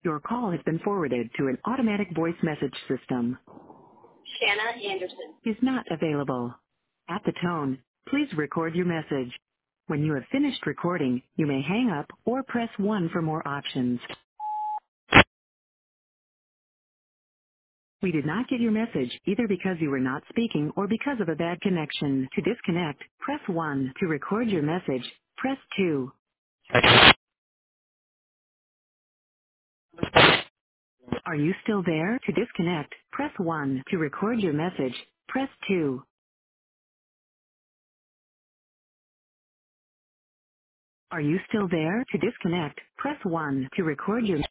Your call has been forwarded to an automatic voice message system. Shanna Anderson. Is not available. At the tone, please record your message. When you have finished recording, you may hang up or press 1 for more options. We did not get your message either because you were not speaking or because of a bad connection. To disconnect, press 1. To record your message, press 2. Are you still there? To disconnect, press 1. To record your message, press 2. Are you still there? To disconnect, press 1. To record your